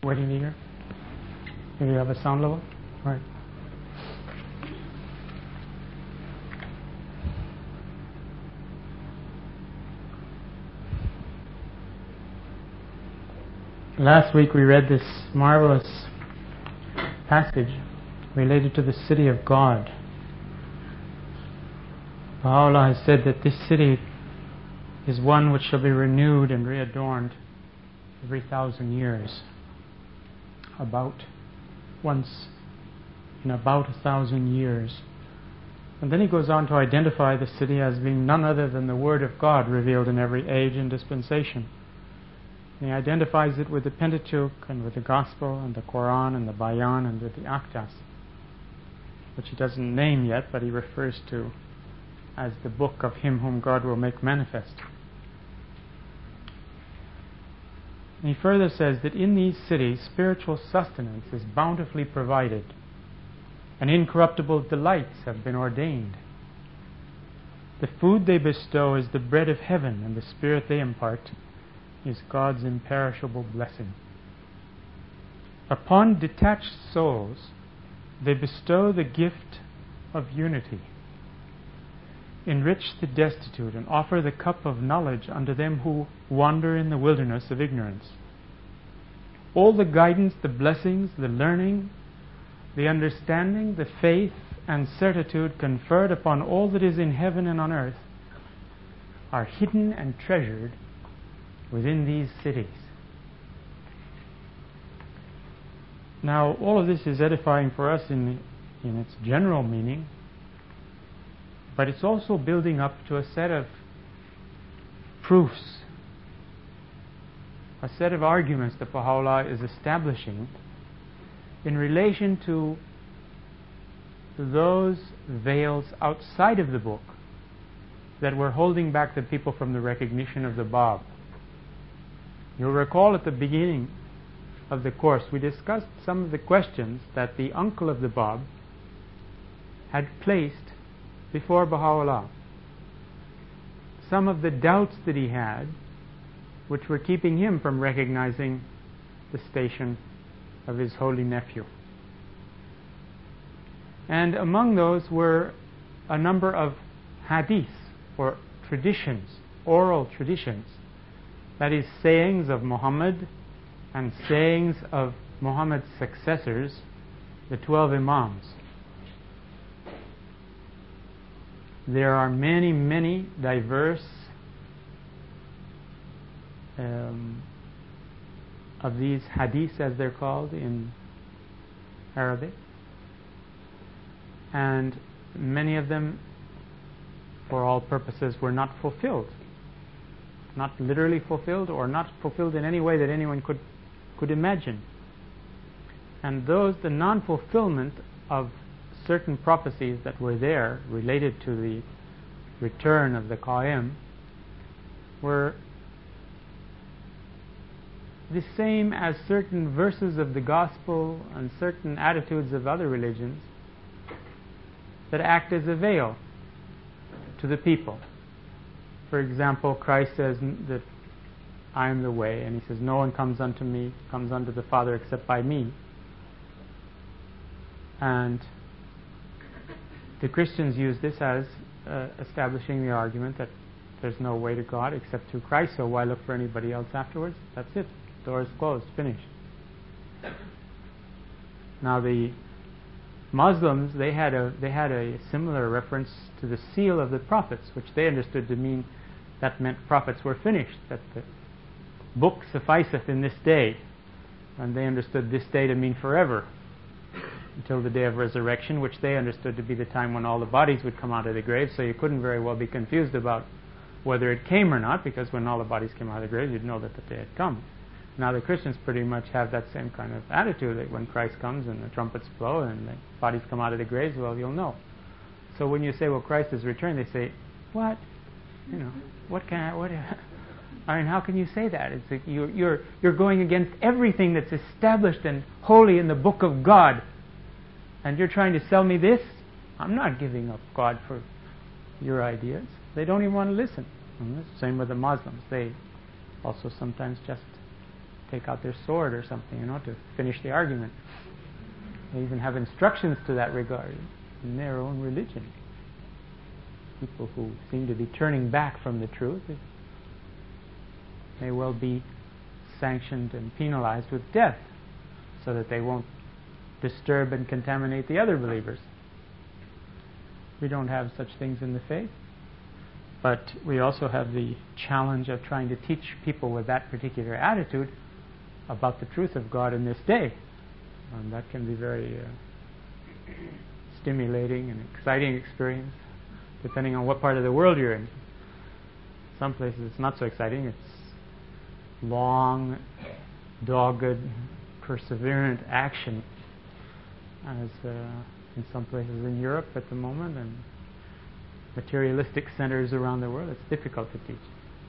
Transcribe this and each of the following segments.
What do you need here? Do you have a sound level? All right. Last week we read this marvelous passage related to the city of God. Baha'u'llah has said that this city is one which shall be renewed and readorned every 1,000 years. In about 1,000 years. And then he goes on to identify the city as being none other than the Word of God revealed in every age and dispensation. And he identifies it with the Pentateuch and with the Gospel and the Quran and the Bayan and with the Akdas, which he doesn't name yet, but he refers to as the book of Him whom God will make manifest. And he further says that in these cities spiritual sustenance is bountifully provided, and incorruptible delights have been ordained. The food they bestow is the bread of heaven, and the spirit they impart is God's imperishable blessing. Upon detached souls they bestow the gift of unity, enrich the destitute, and offer the cup of knowledge unto them who wander in the wilderness of ignorance. All the guidance, the blessings, the learning, the understanding, the faith and certitude conferred upon all that is in heaven and on earth are hidden and treasured within these cities. Now, all of this is edifying for us in its general meaning, but it's also building up to a set of proofs, a set of arguments that Baha'u'llah is establishing in relation to those veils outside of the book that were holding back the people from the recognition of the Bab. You'll recall at the beginning of the course we discussed some of the questions that the uncle of the Bab had placed before Baha'u'llah. Some of the doubts that he had, which were keeping him from recognizing the station of his holy nephew. And among those were a number of hadiths, or traditions, oral traditions, that is, sayings of Muhammad and sayings of Muhammad's successors, the 12 Imams. There are many, many diverse of these hadiths, as they're called in Arabic, and many of them, for all purposes, were not fulfilled. Not literally fulfilled, or not fulfilled in any way that anyone could imagine. And the non-fulfillment of certain prophecies that were there related to the return of the Qa'im were the same as certain verses of the Gospel and certain attitudes of other religions that act as a veil to the people. For example, Christ says that I am the way, and he says no one comes unto the Father except by me. And the Christians use this as establishing the argument that there's no way to God except through Christ, so why look for anybody else afterwards? That's it. Door is closed. Finished. Now the Muslims, they had a similar reference to the seal of the prophets, which they understood to mean that meant prophets were finished, that the book sufficeth in this day, and they understood this day to mean forever, until the day of resurrection, which they understood to be the time when all the bodies would come out of the grave. So you couldn't very well be confused about whether it came or not, because when all the bodies came out of the grave, you'd know that the day had come. Now the Christians pretty much have that same kind of attitude, that when Christ comes and the trumpets blow and the bodies come out of the graves, well, you'll know. So when you say, well, Christ has returned, they say, what? I mean, how can you say that? It's like you're going against everything that's established and holy in the book of God, and you're trying to sell me this? I'm not giving up God for your ideas. They don't even want to listen. And the same with the Muslims. They also sometimes just take out their sword or something, to finish the argument. They even have instructions to that regard in their own religion. People who seem to be turning back from the truth may well be sanctioned and penalized with death so that they won't disturb and contaminate the other believers. We don't have such things in the faith, but we also have the challenge of trying to teach people with that particular attitude about the truth of God in this day. And that can be very stimulating and exciting experience, depending on what part of the world you're in. Some places it's not so exciting. It's long, dogged, perseverant action, as in some places in Europe at the moment, and materialistic centers around the world. It's difficult to teach.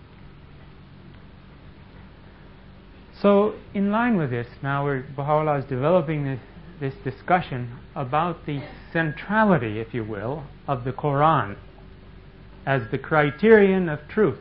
So, in line with this, now Baha'u'llah is developing this discussion about the centrality, if you will, of the Quran as the criterion of truth.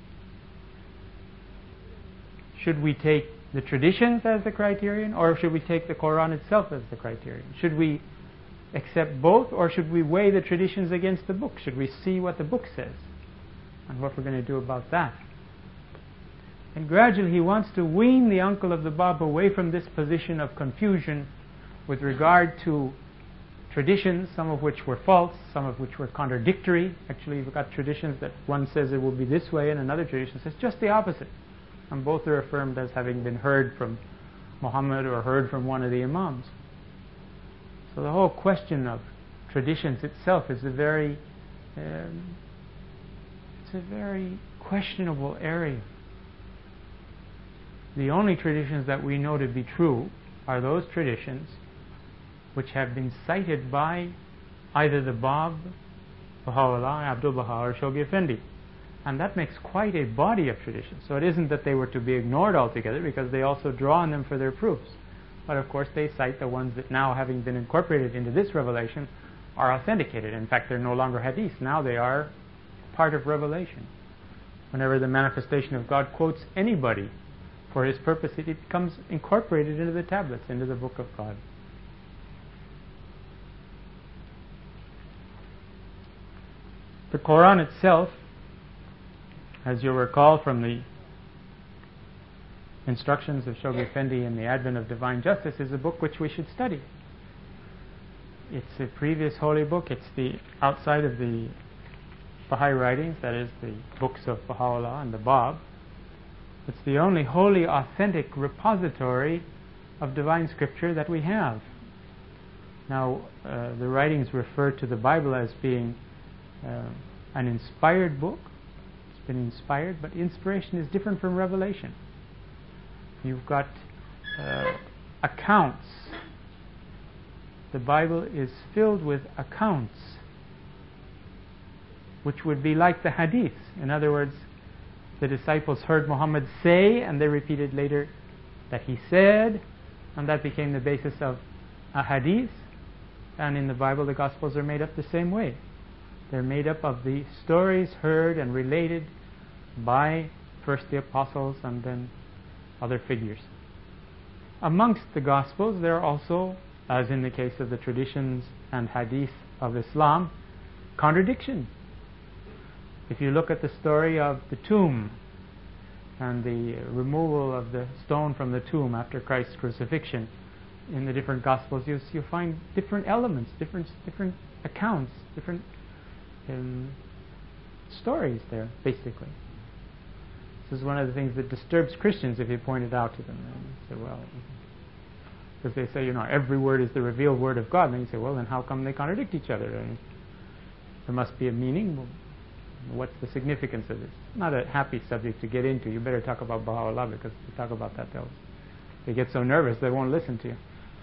Should we take the traditions as the criterion, or should we take the Quran itself as the criterion? Should we accept both, or should we weigh the traditions against the book? Should we see what the book says and what we're going to do about that? And gradually he wants to wean the uncle of the Bab away from this position of confusion with regard to traditions, some of which were false, some of which were contradictory. Actually, you've got traditions that one says it will be this way and another tradition says just the opposite. And both are affirmed as having been heard from Muhammad or heard from one of the Imams. So the whole question of traditions itself is a very questionable area. The only traditions that we know to be true are those traditions which have been cited by either the Bab, Baha'u'llah, Abdul Baha, or Shoghi Effendi. And that makes quite a body of traditions. So it isn't that they were to be ignored altogether, because they also draw on them for their proofs. But of course they cite the ones that now, having been incorporated into this revelation, are authenticated. In fact, they're no longer hadith. Now they are part of revelation. Whenever the manifestation of God quotes anybody for his purpose, it becomes incorporated into the tablets, into the book of God. The Quran itself, as you'll recall from the instructions of Shoghi Effendi in the Advent of Divine Justice, is a book which we should study. It's a previous holy book. It's the outside of the Baha'i writings, that is the books of Baha'u'llah and the Bab. It's the only wholly authentic repository of divine scripture that we have. Now, the writings refer to the Bible as being an inspired book. It's been inspired, but inspiration is different from revelation. You've got accounts. The Bible is filled with accounts, which would be like the hadiths. In other words, the disciples heard Muhammad say, and they repeated later that he said, and that became the basis of a hadith. And in the Bible, the Gospels are made up the same way. They're made up of the stories heard and related by first the apostles and then other figures. Amongst the Gospels, there are also, as in the case of the traditions and hadith of Islam, contradictions. If you look at the story of the tomb and the removal of the stone from the tomb after Christ's crucifixion, in the different Gospels, you find different elements, different accounts, different stories there, basically. This is one of the things that disturbs Christians if you point it out to them. And you say, well, because they say, every word is the revealed word of God. And then you say, well, then how come they contradict each other? And there must be a meaning. Well, what's the significance of this? Not a happy subject to get into. You better talk about Baha'u'llah, because if you talk about that, they get so nervous they won't listen to you.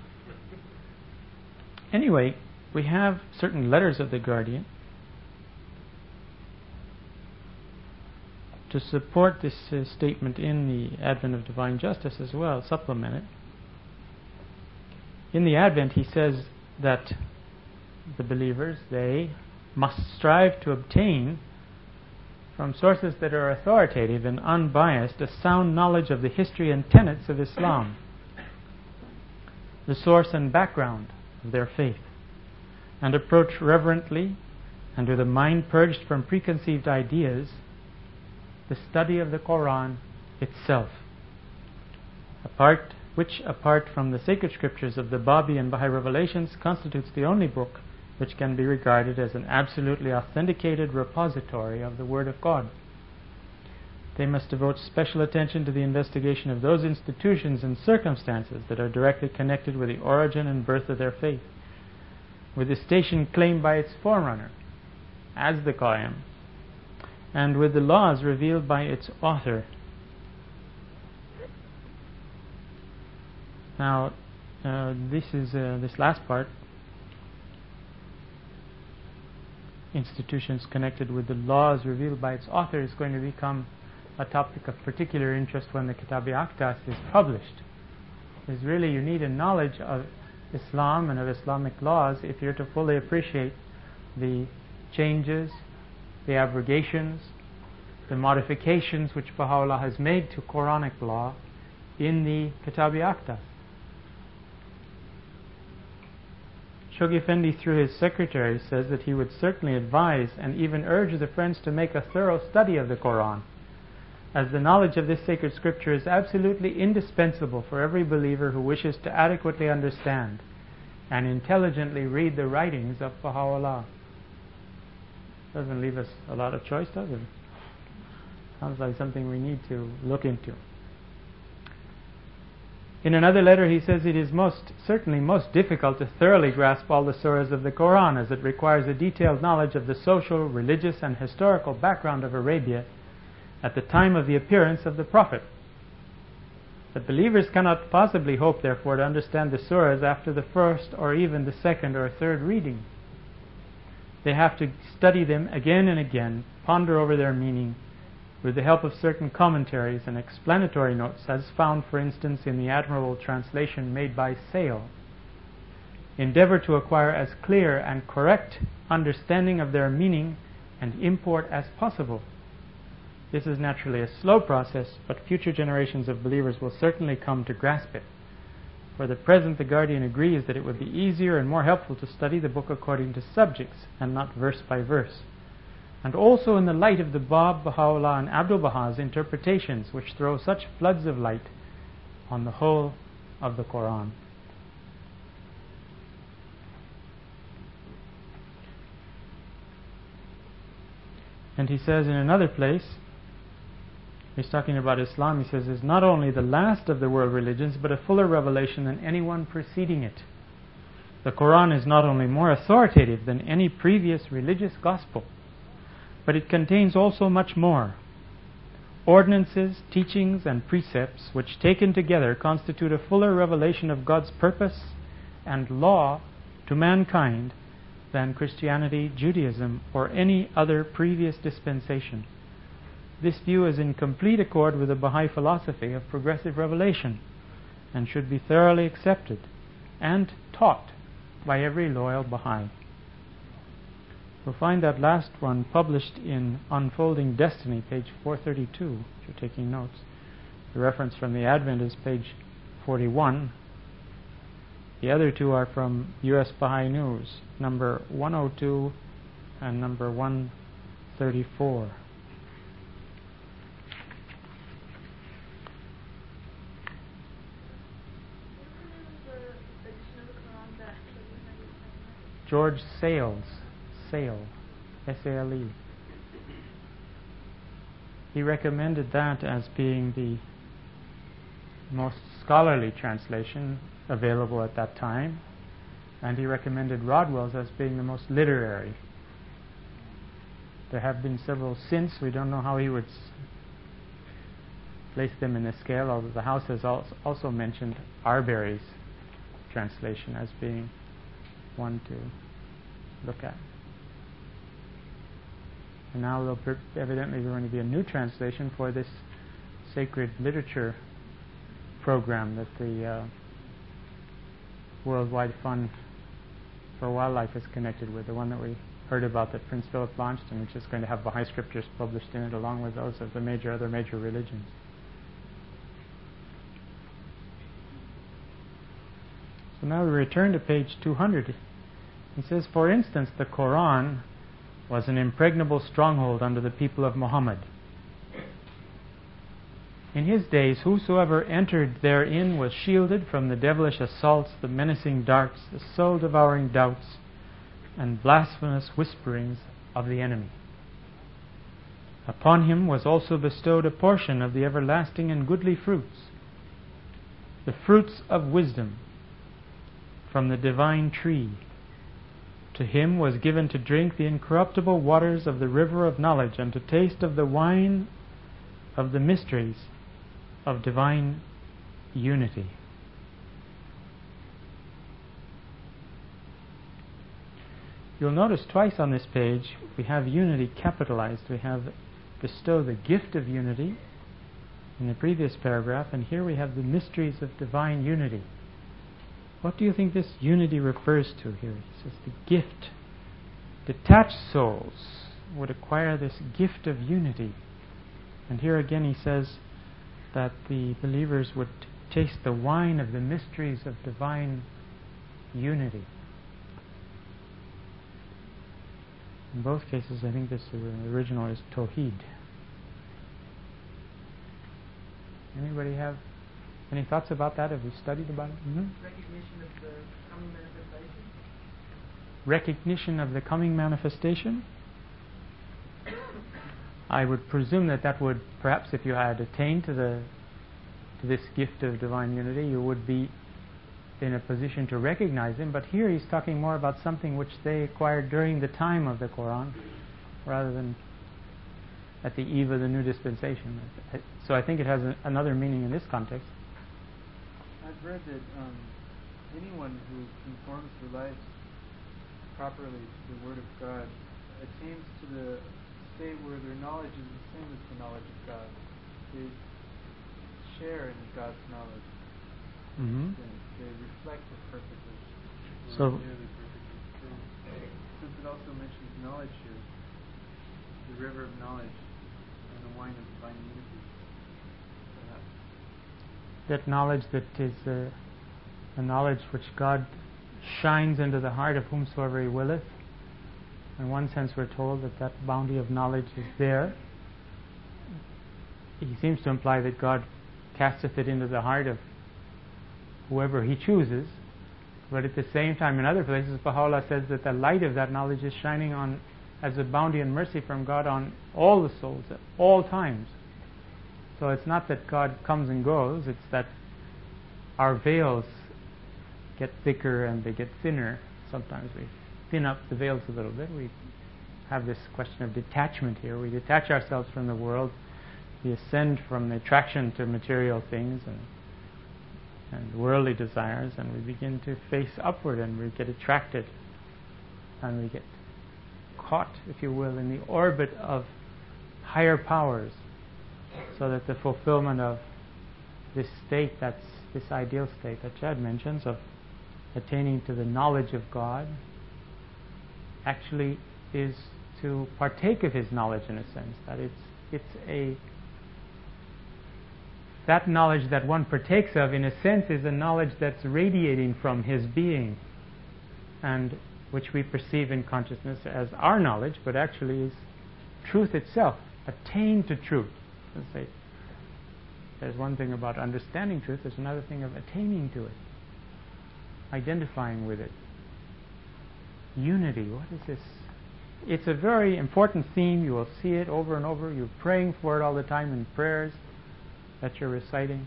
Anyway, we have certain letters of the Guardian to support this statement in the Advent of Divine Justice as well, supplement it. In the Advent, he says that the believers, they must strive to obtain from sources that are authoritative and unbiased, a sound knowledge of the history and tenets of Islam, the source and background of their faith, and approach reverently and with a mind purged from preconceived ideas the study of the Quran itself, which apart from the sacred scriptures of the Babi and Baha'i revelations constitutes the only book which can be regarded as an absolutely authenticated repository of the Word of God. They must devote special attention to the investigation of those institutions and circumstances that are directly connected with the origin and birth of their faith, with the station claimed by its forerunner as the Qaim, and with the laws revealed by its author. Now, this last part, institutions connected with the laws revealed by its author, is going to become a topic of particular interest when the Kitab-i-Aqdas is published. Because really you need a knowledge of Islam and of Islamic laws if you're to fully appreciate the changes, the abrogations, the modifications which Baha'u'llah has made to Quranic law in the Kitab-i-Aqdas. Shoghi Effendi, through his secretary, says that he would certainly advise and even urge the friends to make a thorough study of the Quran, as the knowledge of this sacred scripture is absolutely indispensable for every believer who wishes to adequately understand and intelligently read the writings of Baha'u'llah. Doesn't leave us a lot of choice, does it? Sounds like something we need to look into. In another letter he says it is certainly most difficult to thoroughly grasp all the surahs of the Quran, as it requires a detailed knowledge of the social, religious and historical background of Arabia at the time of the appearance of the Prophet. But believers cannot possibly hope, therefore, to understand the surahs after the first or even the second or third reading. They have to study them again and again, ponder over their meaning, with the help of certain commentaries and explanatory notes, as found, for instance, in the admirable translation made by Sale. Endeavor to acquire as clear and correct understanding of their meaning and import as possible. This is naturally a slow process, but future generations of believers will certainly come to grasp it. For the present, the Guardian agrees that it would be easier and more helpful to study the book according to subjects and not verse by verse, and also in the light of the Bab, Baha'u'llah and Abdul Baha's interpretations, which throw such floods of light on the whole of the Quran. And he says in another place, he's talking about Islam, he says, is not only the last of the world religions, but a fuller revelation than any one preceding it. The Quran is not only more authoritative than any previous religious gospel, but it contains also much more. Ordinances, teachings, and precepts, which taken together constitute a fuller revelation of God's purpose and law to mankind than Christianity, Judaism, or any other previous dispensation. This view is in complete accord with the Baha'i philosophy of progressive revelation, and should be thoroughly accepted and taught by every loyal Baha'i. You'll find that last one published in Unfolding Destiny, page 432, if you're taking notes. The reference from the Advent is page 41. The other two are from U.S. Baha'i News, number 102 and number 134. George Sale, S-A-L-E. He recommended that as being the most scholarly translation available at that time, and he recommended Rodwell's as being the most literary. There have been several since. We don't know how he would place them in the scale, although the House has also mentioned Arbery's translation as being one to look at. And now there'll evidently going to be a new translation for this sacred literature program that the Worldwide Fund for Wildlife is connected with, the one that we heard about that Prince Philip launched, and which is going to have Baha'i scriptures published in it along with those of the other major religions. So now we return to page 200. He says, for instance, the Quran was an impregnable stronghold under the people of Muhammad. In his days, whosoever entered therein was shielded from the devilish assaults, the menacing darts, the soul-devouring doubts, and blasphemous whisperings of the enemy. Upon him was also bestowed a portion of the everlasting and goodly fruits, the fruits of wisdom from the divine tree. To him was given to drink the incorruptible waters of the river of knowledge, and to taste of the wine of the mysteries of divine unity. You'll notice twice on this page we have unity capitalized. We have bestow the gift of unity in the previous paragraph, and here we have the mysteries of divine unity. What do you think this unity refers to here? It says the gift. Detached souls would acquire this gift of unity. And here again he says that the believers would taste the wine of the mysteries of divine unity. In both cases, I think this original is Tawheed. Anybody have any thoughts about that? Have we studied about it? Mm-hmm. Recognition of the coming manifestation. Recognition of the coming manifestation? I would presume that would, perhaps if you had attained to this gift of divine unity, you would be in a position to recognize him. But here he's talking more about something which they acquired during the time of the Quran, rather than at the eve of the new dispensation. So I think it has another meaning in this context. I've read that anyone who conforms their lives properly to the Word of God attains to the state where their knowledge is the same as the knowledge of God. They share in God's knowledge. Mm-hmm. They reflect it perfectly. So, nearly perfectly. So, since it also mentions knowledge here, the river of knowledge and the wine of divine unity, perhaps. That knowledge that is a knowledge which God shines into the heart of whomsoever He willeth. In one sense, we're told that bounty of knowledge is there. He seems to imply that God casteth it into the heart of whoever He chooses. But at the same time, in other places, Baha'u'llah says that the light of that knowledge is shining on as a bounty and mercy from God on all the souls at all times. So it's not that God comes and goes, it's that our veils get thicker and they get thinner. Sometimes we thin up the veils a little bit. We have this question of detachment here. We detach ourselves from the world. We ascend from the attraction to material things and worldly desires, and we begin to face upward, and we get attracted, and we get caught, if you will, in the orbit of higher powers, so that the fulfillment of this state, that's this ideal state that Chad mentions, of attaining to the knowledge of God, actually is to partake of His knowledge, in a sense. That that knowledge that one partakes of, in a sense, is a knowledge that's radiating from His being, and which we perceive in consciousness as our knowledge, but actually is truth itself, attained to truth. Let's say there's one thing about understanding truth, there's another thing of attaining to it, identifying with it. Unity, what is this? It's a very important theme. You will see it over and over. You're praying for it all the time in prayers that you're reciting.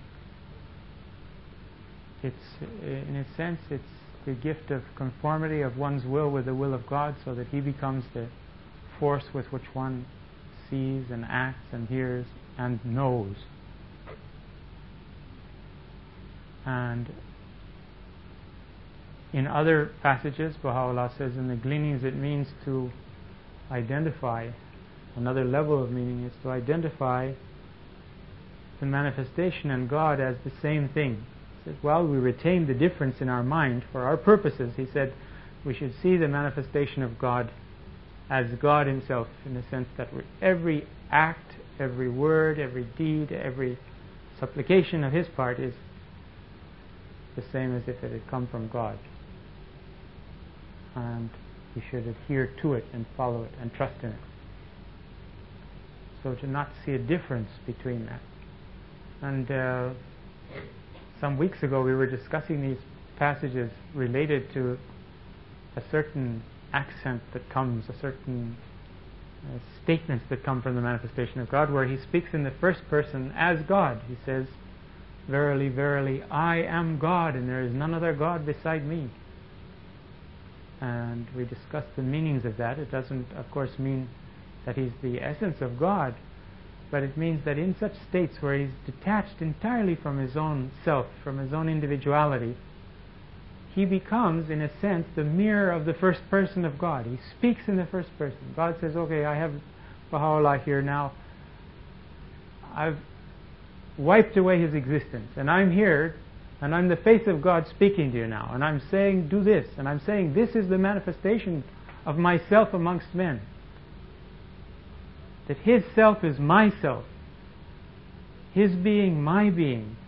It's, in a sense, it's the gift of conformity of one's will with the will of God, so that He becomes the force with which one sees and acts and hears and knows. And in other passages, Baha'u'llah says in the gleanings it means to identify. Another level of meaning is to identify the manifestation and God as the same thing. He says, while we retain the difference in our mind for our purposes, he said we should see the manifestation of God as God Himself, in the sense that every act, every word, every deed, every supplication of His part is the same as if it had come from God. And we should adhere to it and follow it and trust in it. So to not see a difference between that. And some weeks ago we were discussing these passages related to a certain accent that comes, a certain statements that come from the manifestation of God, where He speaks in the first person as God. He says, "Verily, verily, I am God, and there is none other God beside me." And we discussed the meanings of that. It doesn't, of course, mean that He's the essence of God, but it means that in such states where He's detached entirely from His own self, from His own individuality, He becomes, in a sense, the mirror of the first person of God. He speaks in the first person. God says, "Okay, I have Baha'u'llah here now. I've wiped away his existence, and I'm here, and I'm the face of God speaking to you now, and I'm saying, do this, and I'm saying, this is the manifestation of myself amongst men. That His self is my self, His being my being."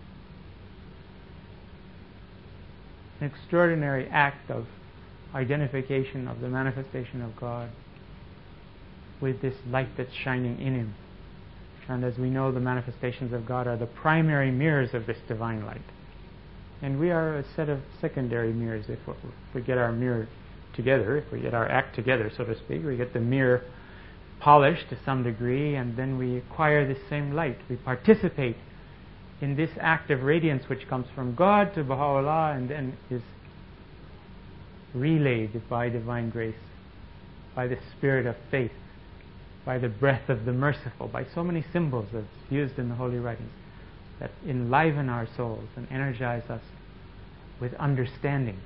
An extraordinary act of identification of the manifestation of God with this light that's shining in Him. And as we know, the manifestations of God are the primary mirrors of this divine light. And we are a set of secondary mirrors. If we get our mirror together, if we get our act together, so to speak, we get the mirror polished to some degree, and then we acquire this same light. We participate in this act of radiance which comes from God to Baha'u'llah and then is relayed by divine grace, by the spirit of faith, by the breath of the merciful, by so many symbols that's used in the holy writings that enliven our souls and energize us with understanding.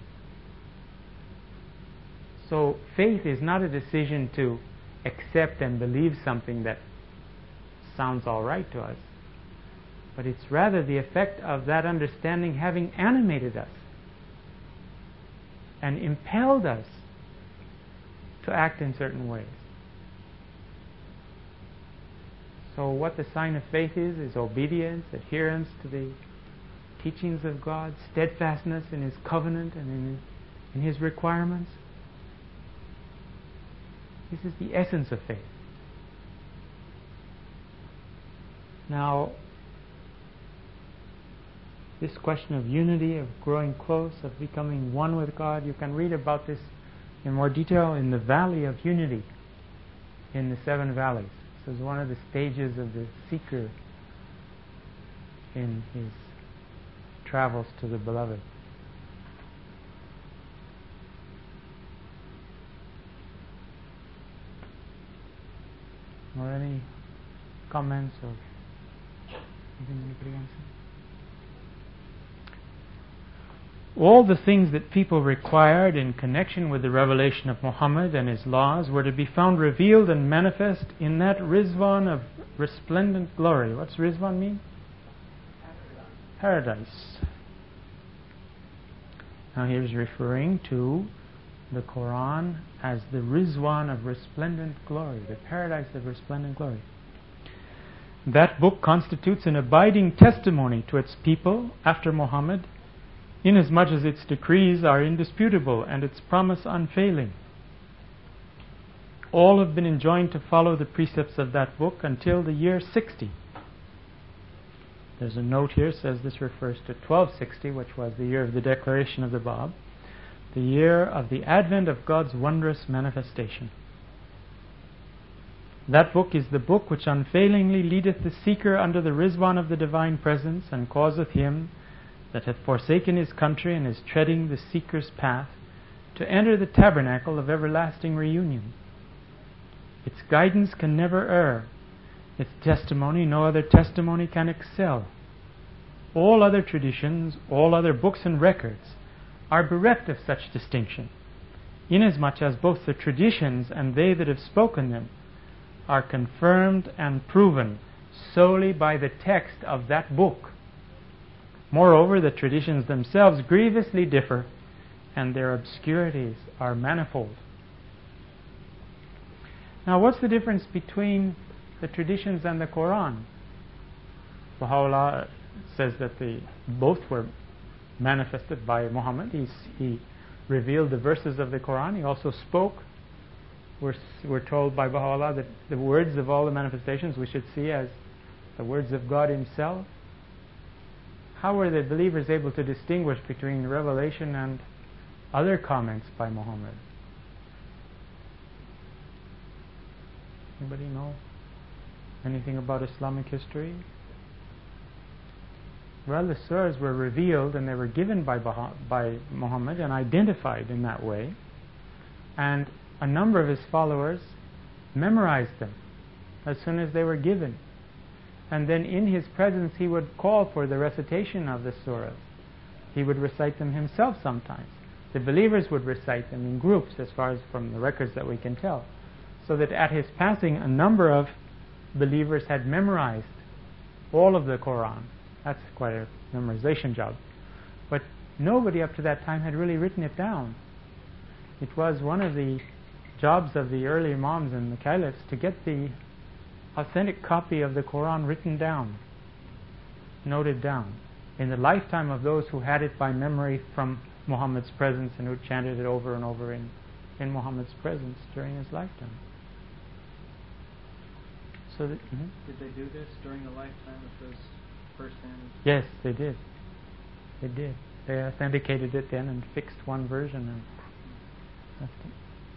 So faith is not a decision to accept and believe something that sounds all right to us, but it's rather the effect of that understanding having animated us and impelled us to act in certain ways. So what the sign of faith is obedience, adherence to the teachings of God, steadfastness in His covenant and in His requirements. This is the essence of faith. Now, this question of unity, of growing close, of becoming one with God, you can read about this in more detail in the Valley of Unity, in the Seven Valleys. This is one of the stages of the seeker in his travels to the Beloved. Or any comments or anything anybody wants to say? All the things that people required in connection with the revelation of Muhammad and his laws were to be found revealed and manifest in that Rizwan of resplendent glory. What's Rizwan mean? Paradise. Now here's referring to the Quran as the Rizwan of resplendent glory, the paradise of resplendent glory. That book constitutes an abiding testimony to its people after Muhammad, inasmuch as its decrees are indisputable and its promise unfailing. All have been enjoined to follow the precepts of that book until the year 60. There's a note here says this refers to 1260, which was the year of the declaration of the Bab, the year of the advent of God's wondrous manifestation. That book is the book which unfailingly leadeth the seeker under the Rizwan of the divine presence, and causeth him that hath forsaken his country and is treading the seeker's path to enter the tabernacle of everlasting reunion. Its guidance can never err. Its testimony no other testimony can excel. All other traditions, all other books and records are bereft of such distinction, inasmuch as both the traditions and they that have spoken them are confirmed and proven solely by the text of that book. Moreover, the traditions themselves grievously differ, and their obscurities are manifold. Now, what's the difference between the traditions and the Quran? Baha'u'llah says that both were manifested by Muhammad. He revealed the verses of the Quran. He also spoke. We're told by Baha'u'llah that the words of all the manifestations we should see as the words of God Himself. How were the believers able to distinguish between revelation and other comments by Muhammad? Anybody know anything about Islamic history? Well, the surahs were revealed and they were given by Muhammad and identified in that way. And a number of his followers memorized them as soon as they were given. And then in his presence he would call for the recitation of the surahs. He would recite them himself sometimes. The believers would recite them in groups, as far as from the records that we can tell. So that at his passing, a number of believers had memorized all of the Quran. That's quite a memorization job. But nobody up to that time had really written it down. It was one of the jobs of the early Imams and the Caliphs to get the authentic copy of the Quran written down, noted down, in the lifetime of those who had it by memory from Muhammad's presence and who chanted it over and over in Muhammad's presence during his lifetime. So that, Did they do this during the lifetime of those first-hand? Yes, they did. They did. They authenticated it then and fixed one version and left it.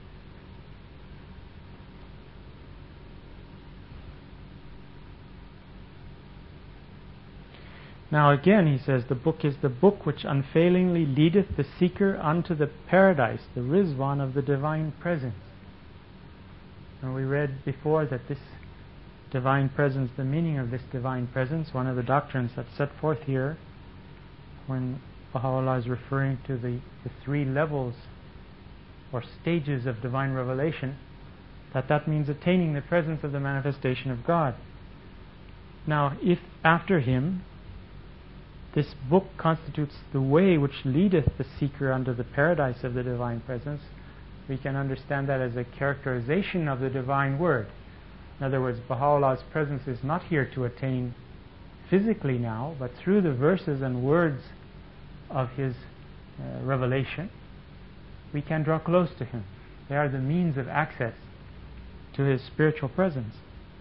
Now again, he says, the book is the book which unfailingly leadeth the seeker unto the paradise, the Rizwan of the divine presence. And we read before that this divine presence, the meaning of this divine presence, one of the doctrines that's set forth here, when Baha'u'llah is referring to the three levels or stages of divine revelation, that means attaining the presence of the manifestation of God. Now, if after him, this book constitutes the way which leadeth the seeker unto the paradise of the divine presence, we can understand that as a characterization of the divine word. In other words, Baha'u'llah's presence is not here to attain physically now, but through the verses and words of his revelation, we can draw close to him. They are the means of access to his spiritual presence.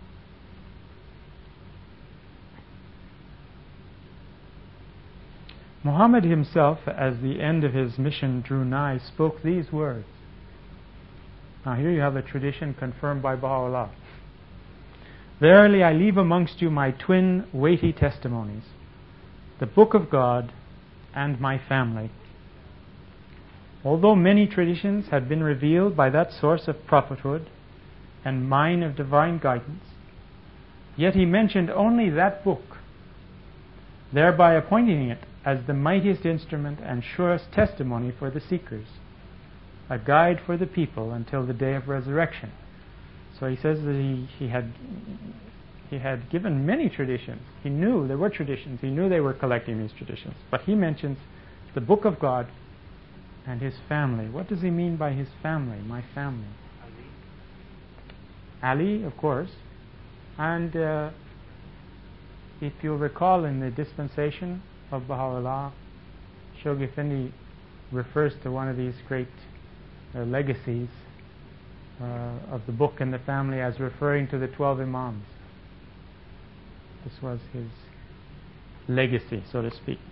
Muhammad himself, as the end of his mission drew nigh, spoke these words. Now here you have a tradition confirmed by Baha'u'llah. Verily I leave amongst you my twin weighty testimonies, the Book of God and my family. Although many traditions had been revealed by that source of prophethood and mine of divine guidance, yet he mentioned only that book, thereby appointing it as the mightiest instrument and surest testimony for the seekers, a guide for the people until the day of resurrection. So he says that he had given many traditions. He knew there were traditions. He knew they were collecting these traditions. But he mentions the Book of God and his family. What does he mean by his family? My family. Ali, of course. And if you'll recall, in the dispensation of Baha'u'llah, Shoghi Effendi refers to one of these great legacies of the book and the family as referring to the 12 Imams. This was his legacy, so to speak.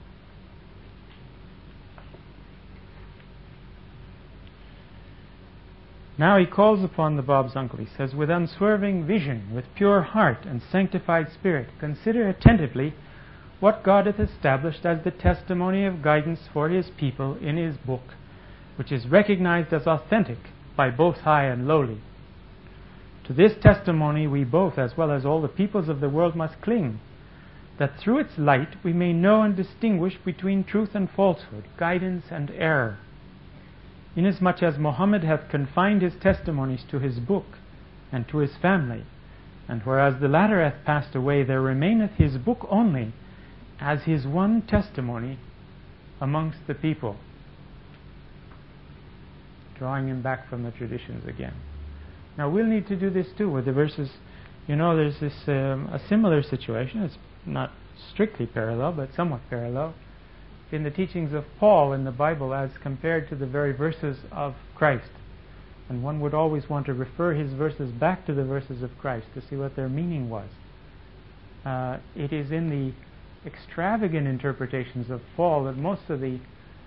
Now he calls upon the Bab's uncle. He says, with unswerving vision, with pure heart and sanctified spirit, consider attentively what God hath established as the testimony of guidance for his people in his book, which is recognized as authentic by both high and lowly. To this testimony we both, as well as all the peoples of the world, must cling, that through its light we may know and distinguish between truth and falsehood, guidance and error. Inasmuch as Muhammad hath confined his testimonies to his book and to his family, and whereas the latter hath passed away, there remaineth his book only as his one testimony amongst the people. Drawing him back from the traditions again. Now we'll need to do this too with the verses. There's this a similar situation. It's not strictly parallel, but somewhat parallel in the teachings of Paul in the Bible as compared to the very verses of Christ. And one would always want to refer his verses back to the verses of Christ to see what their meaning was. It is in the extravagant interpretations of Paul that most of the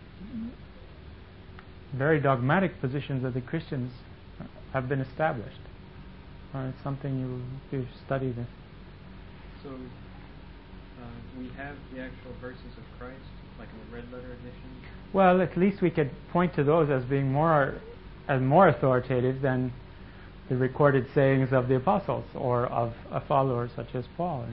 very dogmatic positions of the Christians have been established. It's something you study this. So we have the actual verses of Christ, like in the red letter edition? Well, at least we could point to those as being more authoritative than the recorded sayings of the apostles or of a follower such as Paul.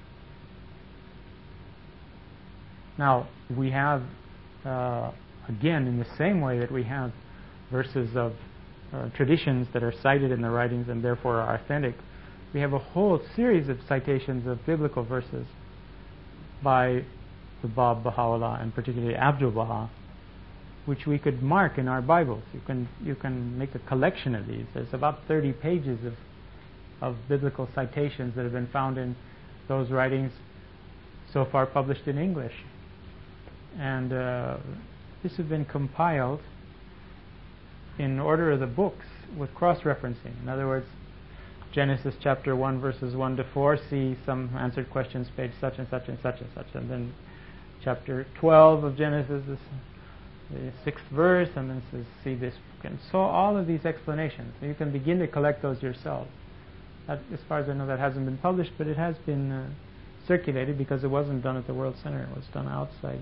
Now, we have, again, in the same way that we have verses of traditions that are cited in the writings and therefore are authentic, we have a whole series of citations of biblical verses by the Bab Baha'u'llah and particularly Abdu'l-Baha, which we could mark in our Bibles. You can make a collection of these. There's about 30 pages of biblical citations that have been found in those writings so far published in English. And this has been compiled in order of the books with cross-referencing. In other words, Genesis chapter 1 verses 1 to 4, see some answered questions, page such and such and such and such. And then chapter 12 of Genesis, the 6th verse, and then it says, see this book. And so all of these explanations, you can begin to collect those yourself. As far as I know, that hasn't been published, but it has been circulated because it wasn't done at the World Center. It was done outside.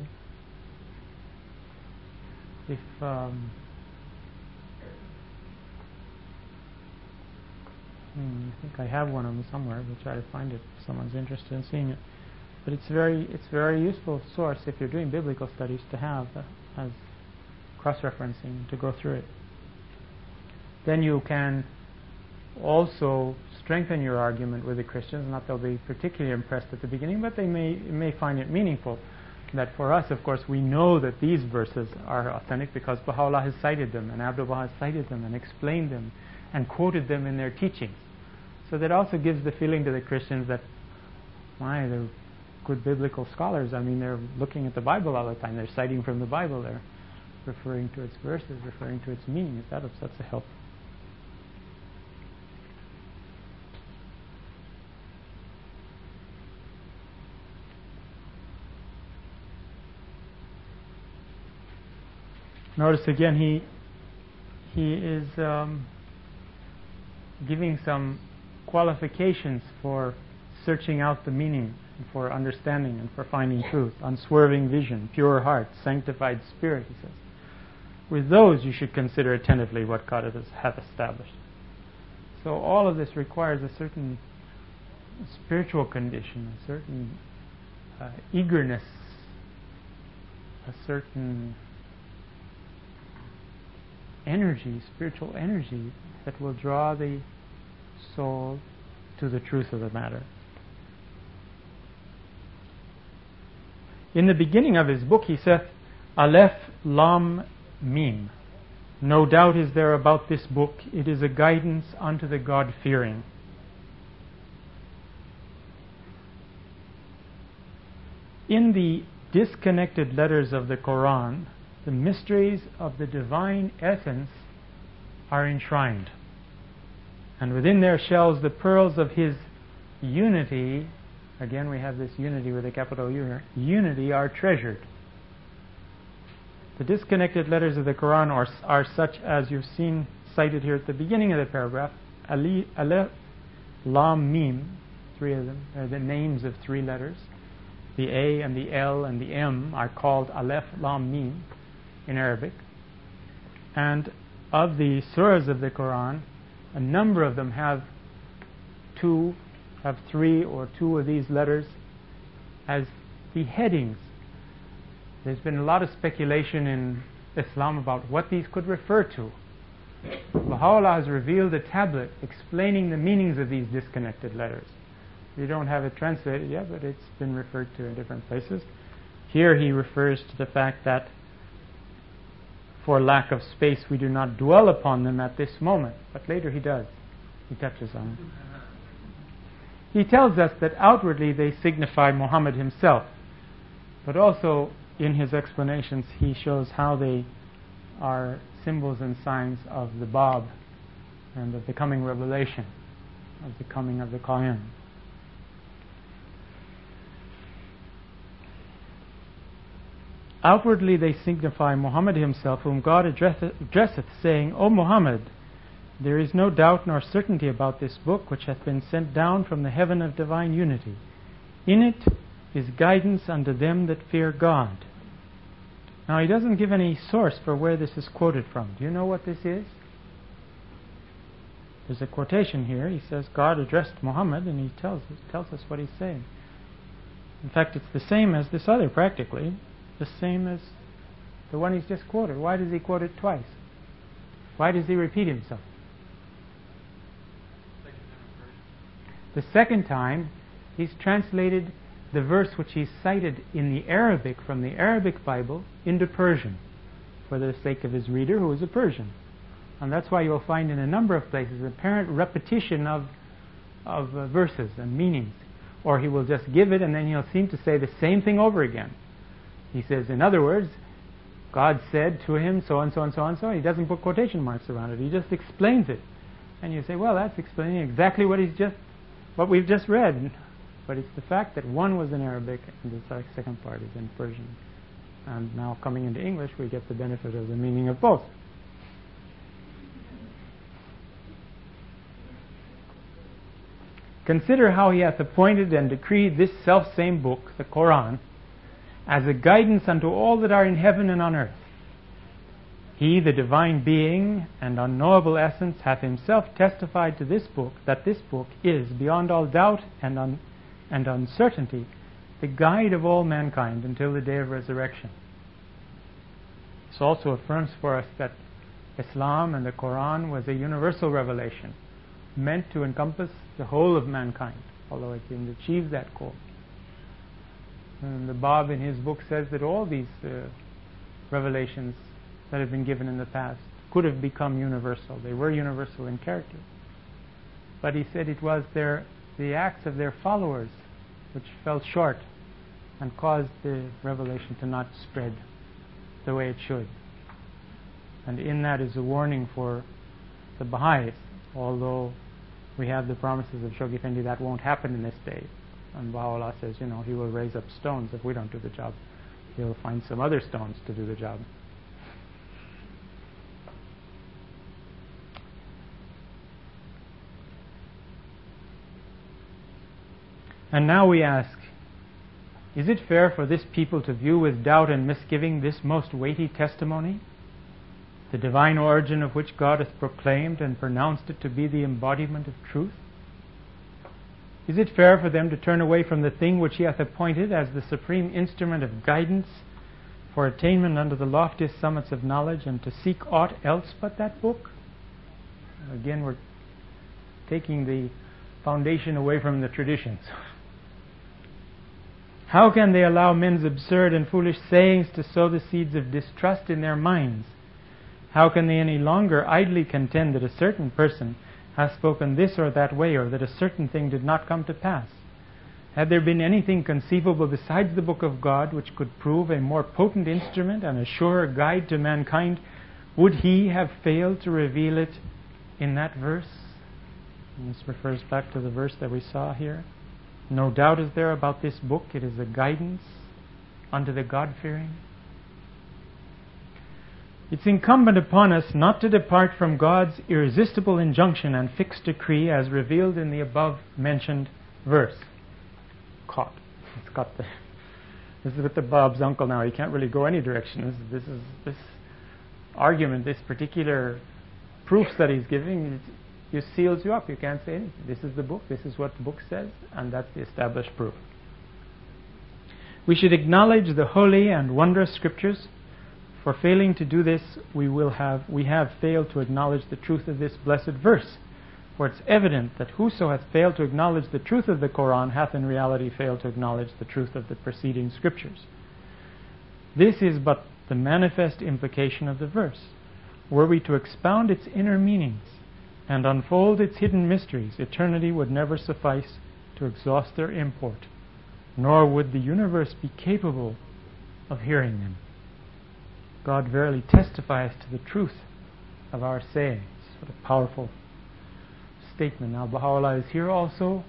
I think I have one of them somewhere. We'll try to find it if someone's interested in seeing it. But it's very useful source if you're doing biblical studies to have as cross-referencing to go through it. Then you can also strengthen your argument with the Christians. Not they'll be particularly impressed at the beginning, but they may find it meaningful. That for us, of course, we know that these verses are authentic because Baha'u'llah has cited them, and Abdu'l-Baha has cited them and explained them and quoted them in their teachings. So that also gives the feeling to the Christians that, they're good biblical scholars. I mean, they're looking at the Bible all the time. They're citing from the Bible. They're referring to its verses, referring to its meanings. That's a help. Notice again, he is giving some qualifications for searching out the meaning, and for understanding, and for finding truth. Unswerving vision, pure heart, sanctified spirit, he says. With those you should consider attentively what God hath established. So all of this requires a certain spiritual condition, a certain eagerness, a certain energy, spiritual energy, that will draw the soul to the truth of the matter. In the beginning of his book he saith, Aleph Lam Mim. No doubt is there about this book. It is a guidance unto the God-fearing. In the disconnected letters of the Quran, the mysteries of the divine essence are enshrined. And within their shells the pearls of his unity, again we have this unity with a capital U, unity are treasured. The disconnected letters of the Quran are such as you've seen cited here at the beginning of the paragraph. Aleph, Lam, Mim, three of them are the names of three letters. The A and the L and the M are called Aleph, Lam, Mim in Arabic. And of the surahs of the Quran, a number of them have three or two of these letters as the headings. There's been a lot of speculation in Islam about what these could refer to. Baha'u'llah has revealed a tablet explaining the meanings of these disconnected letters. We don't have it translated yet, but it's been referred to in different places. Here he refers to the fact that for lack of space we do not dwell upon them at this moment, but later he does. He touches on it. He tells us that outwardly they signify Muhammad himself, but also in his explanations he shows how they are symbols and signs of the Bab and of the coming revelation, of the coming of the Qaim. Outwardly they signify Muhammad himself, whom God addresseth, saying, O Muhammad, there is no doubt nor certainty about this book which hath been sent down from the heaven of divine unity. In it is guidance unto them that fear God. Now he doesn't give any source for where this is quoted from. Do you know what this is? There's a quotation here. He says God addressed Muhammad, and he tells us what he's saying. In fact, it's the same as this other practically. The same as the one he's just quoted. Why does he quote it twice? Why does he repeat himself? The second time, he's translated the verse which he cited in the Arabic, from the Arabic Bible, into Persian, for the sake of his reader, who is a Persian. And that's why you'll find in a number of places apparent repetition of verses and meanings. Or he will just give it and then he'll seem to say the same thing over again. He says, in other words, God said to him so and so and so and so. He doesn't put quotation marks around it. He just explains it. And you say, well, that's explaining exactly what we've just read. But it's the fact that one was in Arabic and the second part is in Persian. And now coming into English, we get the benefit of the meaning of both. Consider how he hath appointed and decreed this self-same book, the Quran, as a guidance unto all that are in heaven and on earth. He, the divine being and unknowable essence, hath himself testified to this book, that this book is, beyond all doubt and uncertainty, the guide of all mankind until the day of resurrection. This also affirms for us that Islam and the Quran was a universal revelation, meant to encompass the whole of mankind, although it didn't achieve that goal. And the Bab in his book says that all these revelations that have been given in the past could have become universal. They were universal in character. But he said it was the acts of their followers which fell short and caused the revelation to not spread the way it should. And in that is a warning for the Baha'is, although we have the promises of Shoghi Effendi that won't happen in this day. And Baha'u'llah says, he will raise up stones if we don't do the job. He'll find some other stones to do the job. And now we ask, is it fair for this people to view with doubt and misgiving this most weighty testimony, the divine origin of which God hath proclaimed and pronounced it to be the embodiment of truth? Is it fair for them to turn away from the thing which he hath appointed as the supreme instrument of guidance for attainment unto the loftiest summits of knowledge, and to seek aught else but that book? Again, we're taking the foundation away from the traditions. How can they allow men's absurd and foolish sayings to sow the seeds of distrust in their minds? How can they any longer idly contend that a certain person hath spoken this or that way, or that a certain thing did not come to pass? Had there been anything conceivable besides the Book of God which could prove a more potent instrument and a surer guide to mankind, would he have failed to reveal it in that verse? And this refers back to the verse that we saw here. No doubt is there about this book. It is a guidance unto the God-fearing. It's incumbent upon us not to depart from God's irresistible injunction and fixed decree as revealed in the above-mentioned verse. Caught. It's got the... This is with the Bab's uncle now. He can't really go any direction. This argument, this particular proofs that he's giving, it seals you up. You can't say anything. This is the book. This is what the book says, and that's the established proof. We should acknowledge the holy and wondrous scriptures. For failing to do this, we have failed to acknowledge the truth of this blessed verse. For it's evident that whoso hath failed to acknowledge the truth of the Quran hath in reality failed to acknowledge the truth of the preceding scriptures. This is but the manifest implication of the verse. Were we to expound its inner meanings, and unfold its hidden mysteries, eternity would never suffice to exhaust their import, nor would the universe be capable of hearing them. God verily testifies to the truth of our sayings. What a powerful statement. Now Baha'u'llah is here also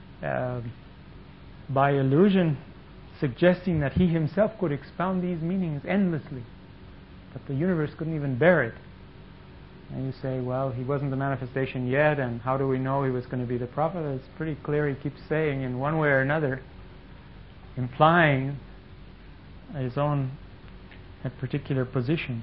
by allusion suggesting that he himself could expound these meanings endlessly, that the universe couldn't even bear it. And you say, well, he wasn't the manifestation yet, and how do we know he was going to be the prophet? It's pretty clear. He keeps saying in one way or another, implying his own particular position.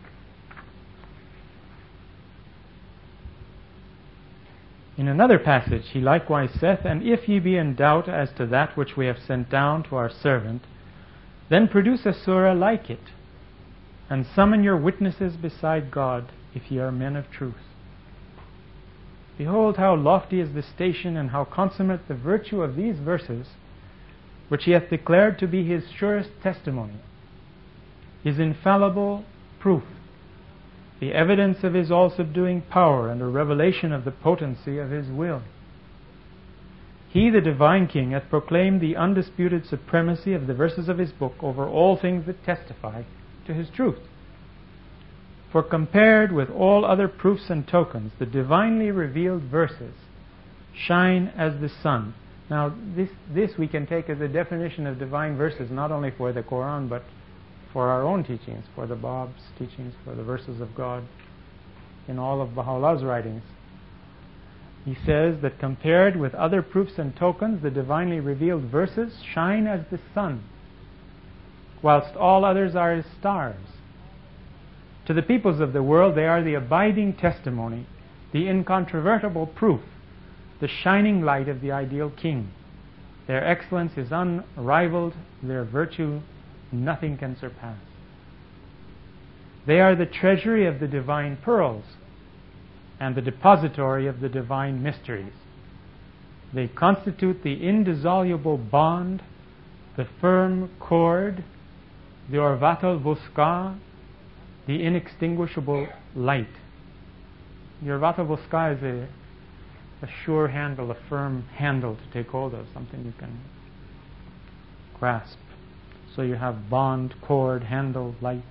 In another passage, he likewise saith, And if ye be in doubt as to that which we have sent down to our servant, then produce a surah like it, and summon your witnesses beside God, if ye are men of truth. Behold how lofty is the station, and how consummate the virtue of these verses, which he hath declared to be his surest testimony, his infallible proof, the evidence of his all-subduing power, and a revelation of the potency of his will. He, the Divine King, hath proclaimed the undisputed supremacy of the verses of his book over all things that testify to his truth. For compared with all other proofs and tokens, the divinely revealed verses shine as the sun. Now, this we can take as a definition of divine verses, not only for the Quran, but for our own teachings, for the Bab's teachings, for the verses of God in all of Baha'u'llah's writings. He says that compared with other proofs and tokens, the divinely revealed verses shine as the sun, whilst all others are as stars. To the peoples of the world, they are the abiding testimony, the incontrovertible proof, the shining light of the ideal King. Their excellence is unrivaled, their virtue nothing can surpass. They are the treasury of the divine pearls and the depository of the divine mysteries. They constitute the indissoluble bond, the firm cord, the Urwatul Wuthqa, the inextinguishable light. The Urwatul Wuthqa is a sure handle, a firm handle to take hold of, something you can grasp. So you have bond, cord, handle, light.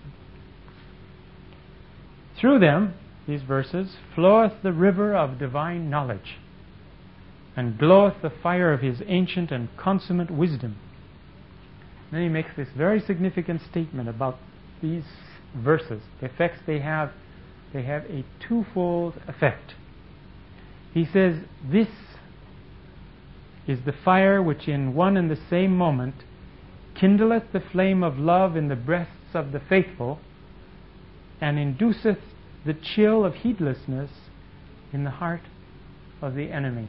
Through them, these verses, floweth the river of divine knowledge, and gloweth the fire of his ancient and consummate wisdom. Then he makes this very significant statement about these verses, the effects they have. They have a twofold effect. He says, this is the fire which in one and the same moment kindleth the flame of love in the breasts of the faithful, and induceth the chill of heedlessness in the heart of the enemy.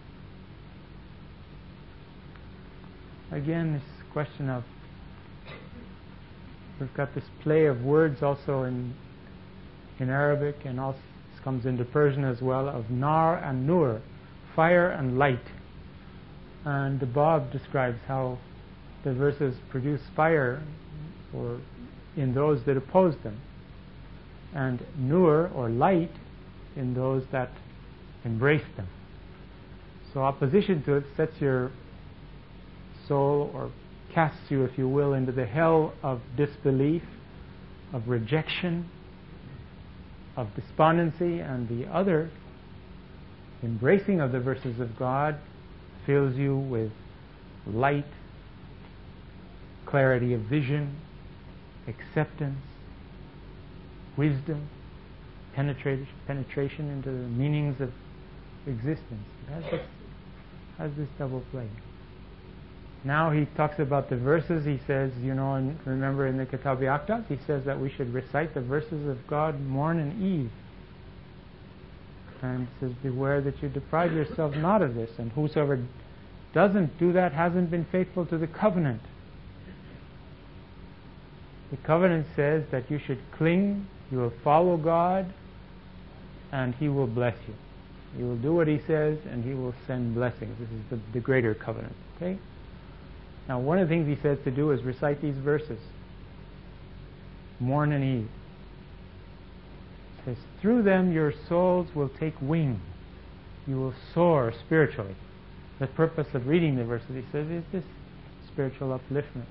Again, this question of, we've got this play of words also in Arabic, and also this comes into Persian as well, of nar and nur, fire and light. And the Bab describes how the verses produce fire or in those that oppose them, and nur or light in those that embrace them. So opposition to it sets your soul, or casts you, if you will, into the hell of disbelief, of rejection, of despondency, and the other, embracing of the verses of God, fills you with light, clarity of vision, acceptance, wisdom, penetration into the meanings of existence. It has this double play. Now he talks about the verses. He says, and remember in the Kitab-i-Aqdas, he says that we should recite the verses of God morn and eve. And he says, beware that you deprive yourself not of this, and whosoever doesn't do that hasn't been faithful to the covenant. The covenant says that you should cling, you will follow God, and He will bless you. You will do what He says, and He will send blessings. This is the greater covenant. Okay? Now, one of the things He says to do is recite these verses, morn and eve. says, through them your souls will take wing. You will soar spiritually. The purpose of reading the verses, he says, is this spiritual upliftment.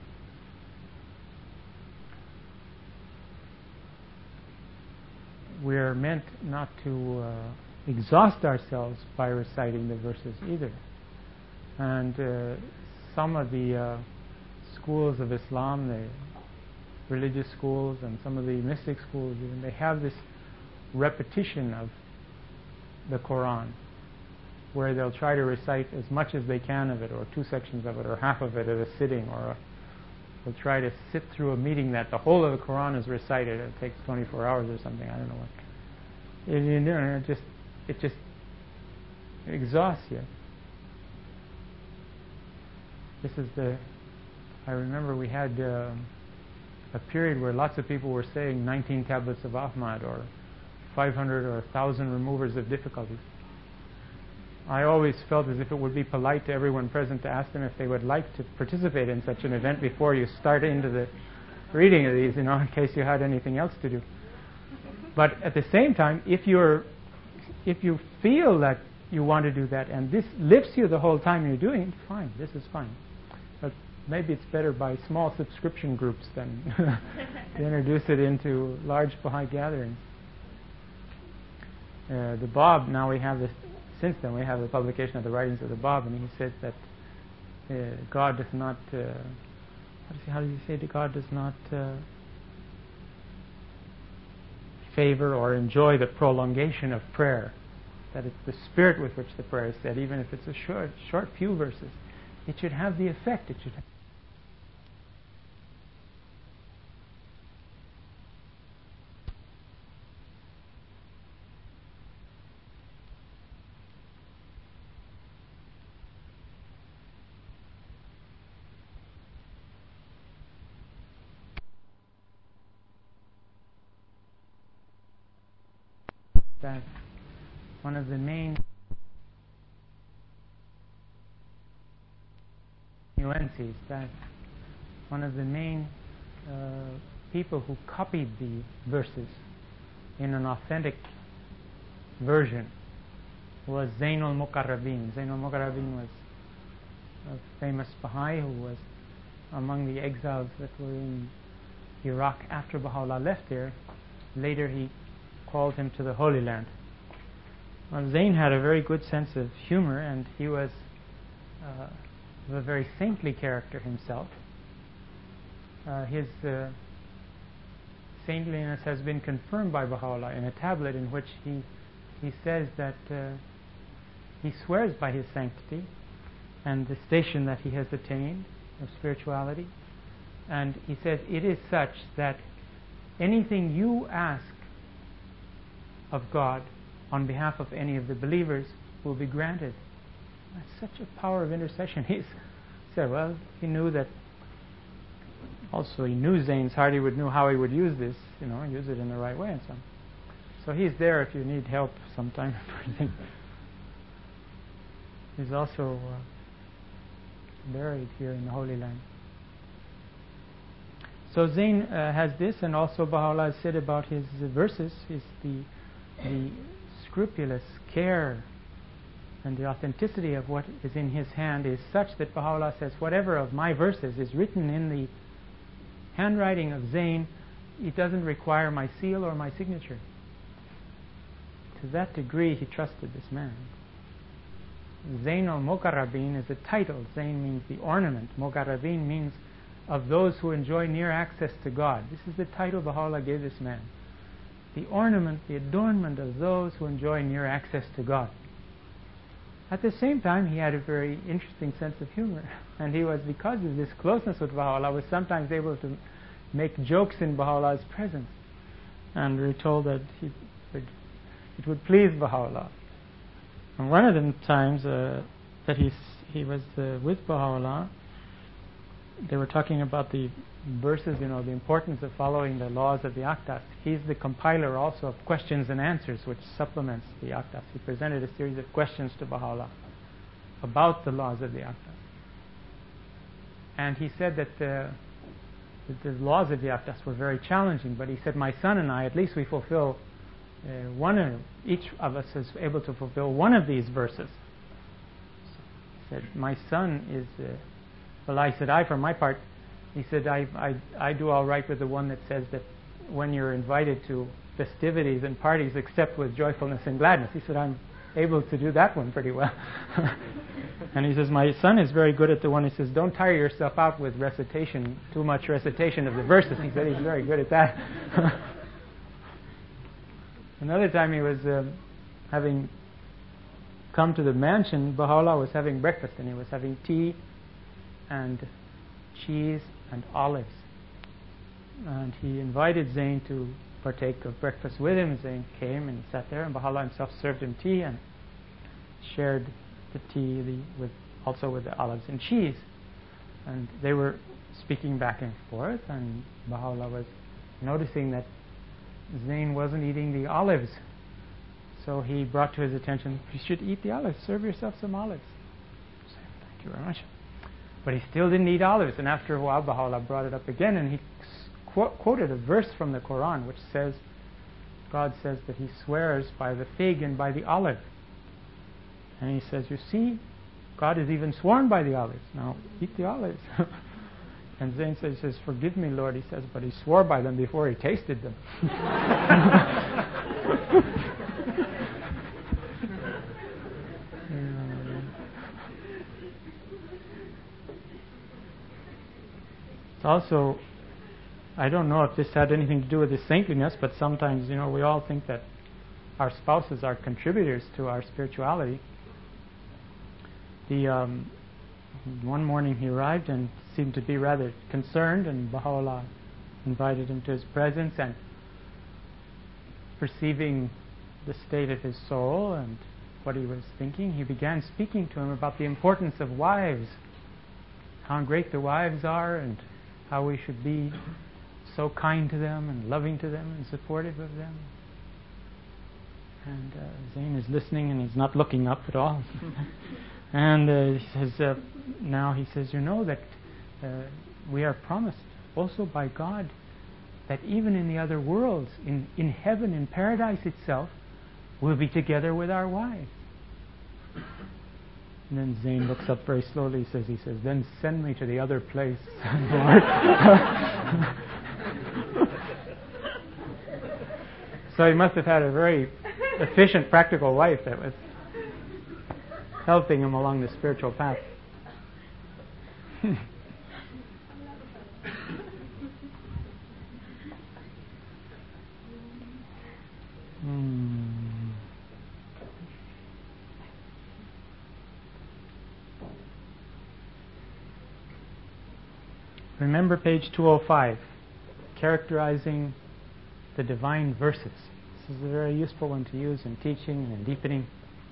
We are meant not to exhaust ourselves by reciting the verses either. And some of the schools of Islam, the religious schools and some of the mystic schools, even, they have this repetition of the Quran, where they'll try to recite as much as they can of it, or 2 sections of it, or half of it at a sitting, or they'll try to sit through a meeting that the whole of the Quran is recited. It takes 24 hours or something, I don't know what. It just exhausts you. I remember we had a period where lots of people were saying 19 tablets of Ahmad, or 500 or 1,000 removers of difficulties. I always felt as if it would be polite to everyone present to ask them if they would like to participate in such an event before you start into the reading of these, in case you had anything else to do. But at the same time, if you feel that you want to do that and this lifts you the whole time you're doing it, fine, this is fine. But maybe it's better by small subscription groups than to introduce it into large Baha'i gatherings. The Bab, now we have this. Since then, we have the publication of the writings of the Bab, and he said that God does not. How does he say that God does not favor or enjoy the prolongation of prayer? That it's the spirit with which the prayer is said, even if it's a short few verses, it should have the effect. It should have. That one of the main nuances, that one of the main people who copied the verses in an authentic version was Zayn al-Muqarrabin. Zayn al-Muqarrabin was a famous Baha'i who was among the exiles that were in Iraq after Baha'u'llah left there. Later he called him to the Holy Land. Well, Zayn had a very good sense of humor, and he was a very saintly character himself. His saintliness has been confirmed by Baha'u'llah in a tablet in which he says that he swears by his sanctity and the station that he has attained of spirituality, and he says it is such that anything you ask of God on behalf of any of the believers will be granted. That's such a power of intercession. He said, well, he knew that. Also, he knew Zayn's heart. He knew how he would use this, use it in the right way and so on. So he's there if you need help sometime. He's also buried here in the Holy Land. So Zayn has this, and also Baha'u'llah has said about his verses is the scrupulous care and the authenticity of what is in his hand is such that Baha'u'llah says, whatever of my verses is written in the handwriting of Zayn, it doesn't require my seal or my signature. To that degree he trusted this man. Zayn al-Muqarrabin is a title. Zayn means the ornament. Muqarrabin means of those who enjoy near access to God. This is the title Baha'u'llah gave this man. The ornament, the adornment of those who enjoy near access to God. At the same time, he had a very interesting sense of humor, and he was, because of this closeness with Baha'u'llah, was sometimes able to make jokes in Baha'u'llah's presence. And we're told that it would please Baha'u'llah. And one of the times that he was with Baha'u'llah, they were talking about the verses, the importance of following the laws of the Aqdas. He's the compiler also of questions and answers, which supplements the Aqdas. He presented a series of questions to Baha'u'llah about the laws of the Aqdas. And he said that the laws of the Aqdas were very challenging, but he said, my son and I, at least we fulfill each of us is able to fulfill one of these verses. He said, my son is, I said, for my part, he said, I do all right with the one that says that when you're invited to festivities and parties, accept with joyfulness and gladness. He said, I'm able to do that one pretty well. And he says, my son is very good at the one. He says, don't tire yourself out with recitation, too much recitation of the verses. He said he's very good at that. Another time he was having come to the mansion, Baha'u'llah was having breakfast, and he was having tea and cheese and olives. And he invited Zain to partake of breakfast with him. Zain came and sat there, and Baha'u'llah himself served him tea and shared the tea also with the olives and cheese. And they were speaking back and forth, and Baha'u'llah was noticing that Zain wasn't eating the olives. So he brought to his attention, you should eat the olives. Serve yourself some olives. So, thank you very much. But he still didn't eat olives. And after a while, Baha'u'llah brought it up again, and he quoted a verse from the Quran which says, God says that he swears by the fig and by the olive. And he says, you see, God has even sworn by the olives. Now, eat the olives. And Zain says, forgive me, Lord. He says, but he swore by them before he tasted them. It's also, I don't know if this had anything to do with his saintliness, but sometimes, we all think that our spouses are contributors to our spirituality. One morning he arrived and seemed to be rather concerned, and Baha'u'llah invited him to his presence, and perceiving the state of his soul and what he was thinking, he began speaking to him about the importance of wives, how great the wives are, and how we should be so kind to them and loving to them and supportive of them. And Zain is listening, and he's not looking up at all. And he says, that we are promised also by God that even in the other worlds, in heaven, in paradise itself, we'll be together with our wives. And then Zain looks up very slowly. He says, then send me to the other place, Lord. So he must have had a very efficient, practical wife that was helping him along the spiritual path. Remember page 205, characterizing the divine verses. This is a very useful one to use in teaching and in deepening.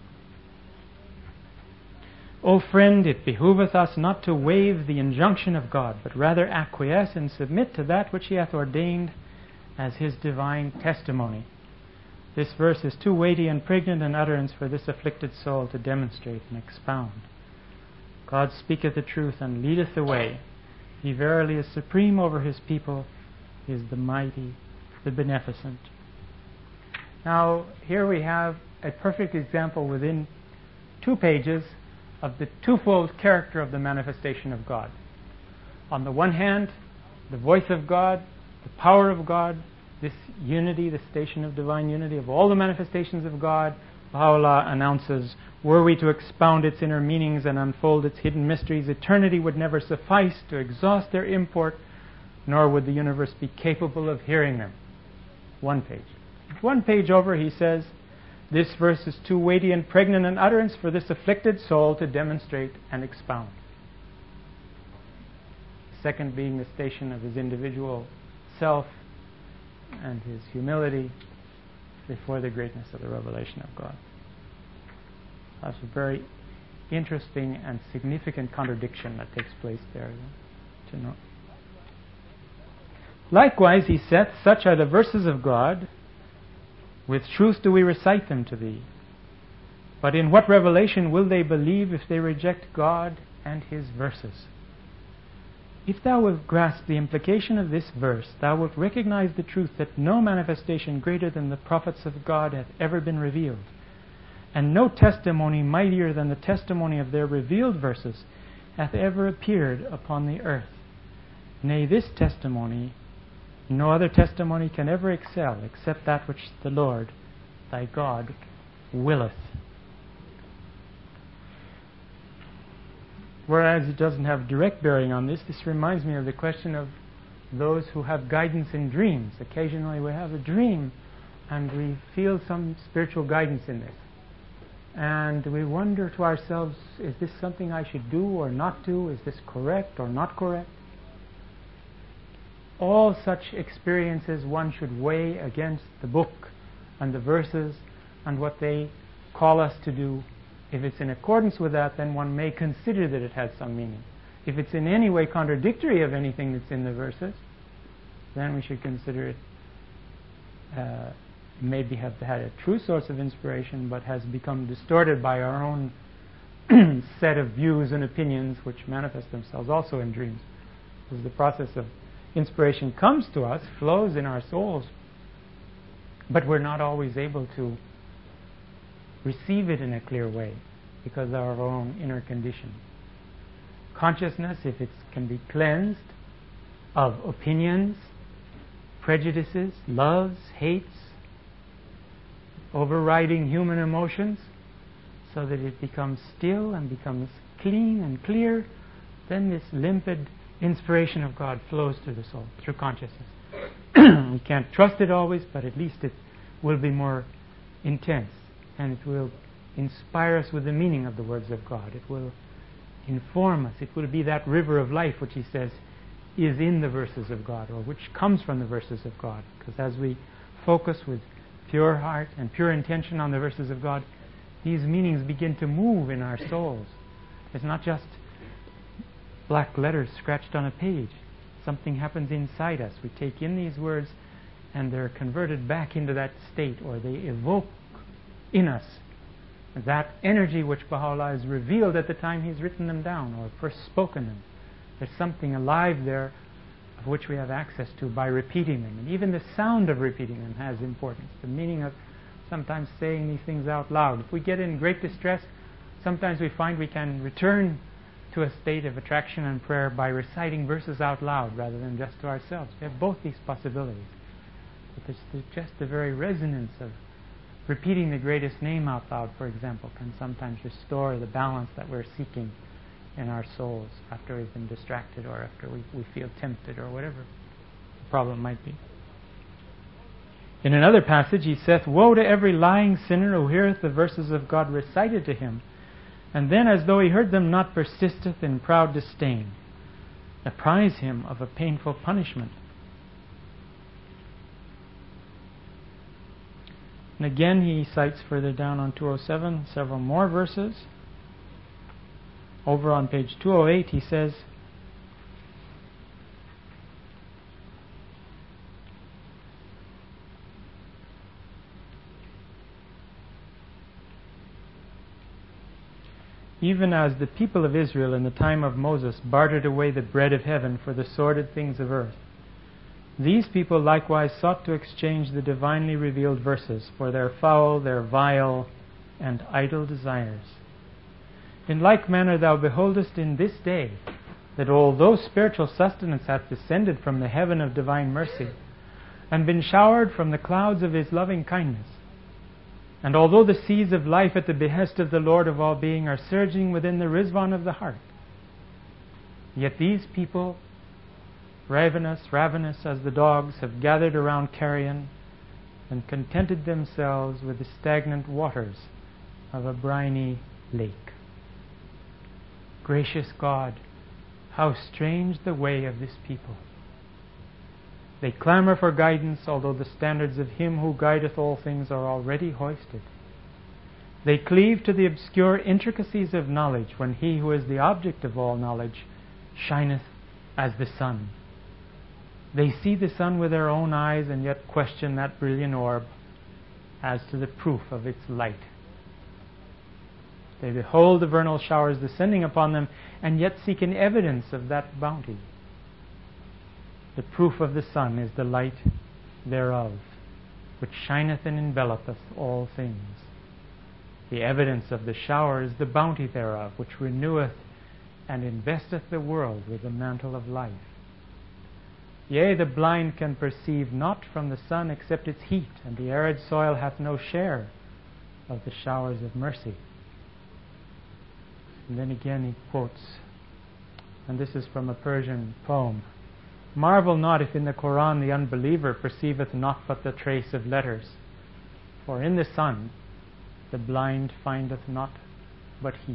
O friend, it behooveth us not to waive the injunction of God, but rather acquiesce and submit to that which He hath ordained as His divine testimony. This verse is too weighty and pregnant an utterance for this afflicted soul to demonstrate and expound. God speaketh the truth and leadeth the way. He verily is supreme over His people. He is the mighty, the beneficent. Now, here we have a perfect example within 2 pages of the twofold character of the manifestation of God. On the one hand, the voice of God, the power of God, this unity, the station of divine unity of all the manifestations of God, Baha'u'llah announces, were we to expound its inner meanings and unfold its hidden mysteries, eternity would never suffice to exhaust their import, nor would the universe be capable of hearing them. 1 page. 1 page over, he says, this verse is too weighty and pregnant an utterance for this afflicted soul to demonstrate and expound. Second being the station of his individual self and his humility before the greatness of the revelation of God. That's a very interesting and significant contradiction that takes place there to note. Likewise, he saith, such are the verses of God, with truth do we recite them to thee. But in what revelation will they believe if they reject God and His verses? If thou wilt grasp the implication of this verse, thou wilt recognize the truth that no manifestation greater than the prophets of God hath ever been revealed, and no testimony mightier than the testimony of their revealed verses hath ever appeared upon the earth. Nay, this testimony, no other testimony can ever excel, except that which the Lord thy God willeth. Whereas it doesn't have direct bearing on this reminds me of the question of those who have guidance in dreams. Occasionally we have a dream and we feel some spiritual guidance in this. And we wonder to ourselves, is this something I should do or not do? Is this correct or not correct? All such experiences one should weigh against the book and the verses and what they call us to do. If it's in accordance with that, then one may consider that it has some meaning. If it's in any way contradictory of anything that's in the verses, then we should consider it maybe have had a true source of inspiration, but has become distorted by our own set of views and opinions, which manifest themselves also in dreams. As the process of inspiration comes to us, flows in our souls, but we're not always able to receive it in a clear way because of our own inner condition. Consciousness, if it can be cleansed of opinions, prejudices, loves, hates, overriding human emotions, so that it becomes still and becomes clean and clear, then this limpid inspiration of God flows through the soul, through consciousness. We can't trust it always, but at least it will be more intense, and it will inspire us with the meaning of the words of God. It will inform us. It will be that river of life which he says is in the verses of God, or which comes from the verses of God. Because as we focus with pure heart and pure intention on the verses of God, these meanings begin to move in our souls. It's not just black letters scratched on a page. Something happens inside us. We take in these words and they're converted back into that state, or they evoke in us that energy which Baha'u'llah has revealed at the time he's written them down or first spoken them. There's something alive there of which we have access to by repeating them. And even the sound of repeating them has importance. The meaning of sometimes saying these things out loud. If we get in great distress, sometimes we find we can return to a state of attraction and prayer by reciting verses out loud rather than just to ourselves. We have both these possibilities. But there's just the very resonance of repeating the greatest name out loud, for example, can sometimes restore the balance that we're seeking in our souls after we've been distracted or after we feel tempted or whatever the problem might be. In another passage he saith, Woe to every lying sinner who heareth the verses of God recited to him, and then as though he heard them not persisteth in proud disdain. Apprise him of a painful punishment. And again he cites further down on 207 several more verses. Over on page 208 he says, Even as the people of Israel in the time of Moses bartered away the bread of heaven for the sordid things of earth, these people likewise sought to exchange the divinely revealed verses for their foul, their vile, and idle desires. In like manner thou beholdest in this day that although spiritual sustenance hath descended from the heaven of divine mercy, and been showered from the clouds of his loving kindness, and although the seas of life at the behest of the Lord of all being are surging within the Rizwan of the heart, yet these people, ravenous as the dogs, have gathered around carrion and contented themselves with the stagnant waters of a briny lake. Gracious God, how strange the way of this people. They clamor for guidance, although the standards of him who guideth all things are already hoisted. They cleave to the obscure intricacies of knowledge, when he who is the object of all knowledge shineth as the sun. They see the sun with their own eyes, and yet question that brilliant orb as to the proof of its light. They behold the vernal showers descending upon them, and yet seek an evidence of that bounty. The proof of the sun is the light thereof, which shineth and envelopeth all things. The evidence of the shower is the bounty thereof, which reneweth and investeth the world with the mantle of life. Yea, the blind can perceive not from the sun except its heat, and the arid soil hath no share of the showers of mercy. And then again he quotes, and this is from a Persian poem, Marvel not if in the Quran the unbeliever perceiveth not but the trace of letters, for in the sun the blind findeth not but heat.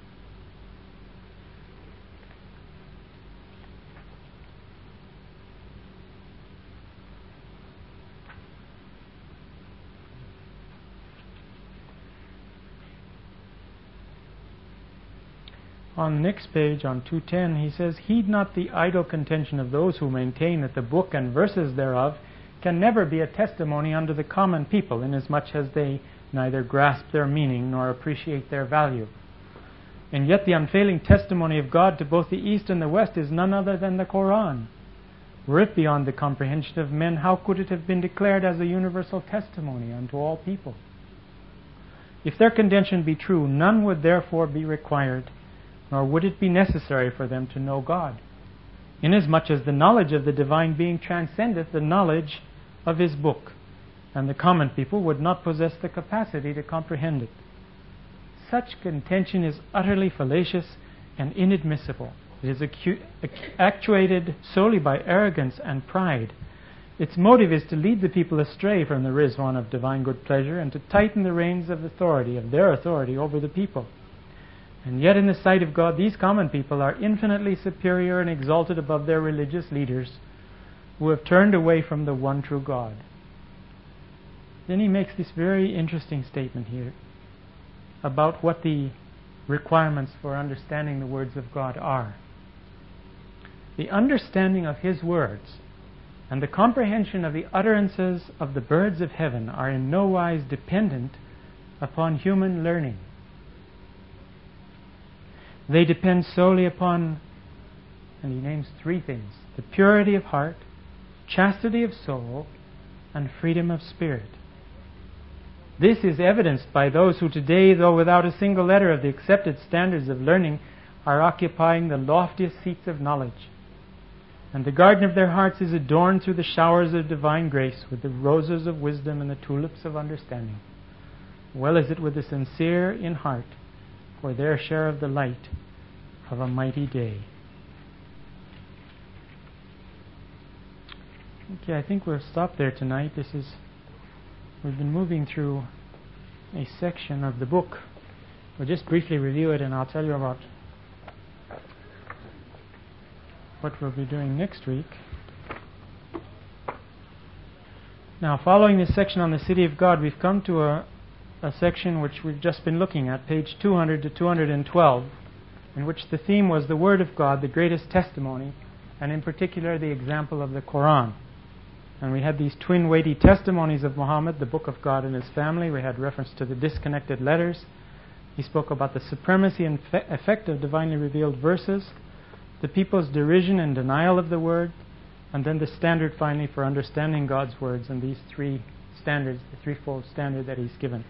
On the next page, on 210, he says, Heed not the idle contention of those who maintain that the book and verses thereof can never be a testimony unto the common people, inasmuch as they neither grasp their meaning nor appreciate their value. And yet the unfailing testimony of God to both the East and the West is none other than the Quran. Were it beyond the comprehension of men, how could it have been declared as a universal testimony unto all people? If their contention be true, none would therefore be required, nor would it be necessary for them to know God, inasmuch as the knowledge of the divine being transcendeth the knowledge of his book, and the common people would not possess the capacity to comprehend it. Such contention is utterly fallacious and inadmissible. It is actuated solely by arrogance and pride. Its motive is to lead the people astray from the Rizwan of divine good pleasure and to tighten the reins of their authority over the people. And yet in the sight of God, these common people are infinitely superior and exalted above their religious leaders who have turned away from the one true God. Then he makes this very interesting statement here about what the requirements for understanding the words of God are. The understanding of his words and the comprehension of the utterances of the birds of heaven are in no wise dependent upon human learning. They depend solely upon, and he names three things, the purity of heart, chastity of soul, and freedom of spirit. This is evidenced by those who today, though without a single letter of the accepted standards of learning, are occupying the loftiest seats of knowledge. And the garden of their hearts is adorned through the showers of divine grace with the roses of wisdom and the tulips of understanding. Well is it with the sincere in heart, for their share of the light of a mighty day. Okay, I think we'll stop there tonight. We've been moving through a section of the book. We'll just briefly review it, and I'll tell you about what we'll be doing next week. Now, following this section on the city of God, we've come to a section which we've just been looking at, page 200 to 212, in which the theme was the Word of God, the greatest testimony, and in particular the example of the Quran. And we had these twin weighty testimonies of Muhammad, the book of God and his family. We had reference to the disconnected letters. He spoke about the supremacy and effect of divinely revealed verses, the people's derision and denial of the Word, and then the standard finally for understanding God's words, and these three standards, the threefold standard that he's given.